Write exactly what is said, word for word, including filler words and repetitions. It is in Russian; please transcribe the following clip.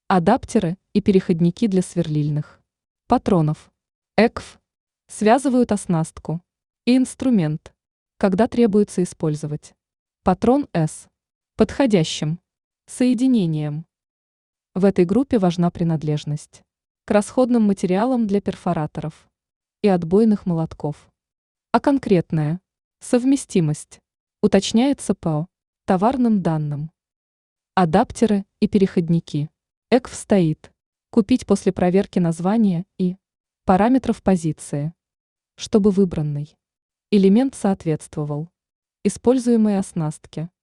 Адаптеры и переходники для сверлильных патронов. ЭКФ связывают оснастку и инструмент, когда требуется использовать патрон с подходящим соединением. В этой группе важна принадлежность к расходным материалам для перфораторов и отбойных молотков, а конкретная совместимость уточняется по товарным данным. Адаптеры и переходники. ЭКФ стоит. Купить после проверки названия и параметров позиции, чтобы выбранный элемент соответствовал используемой оснастке.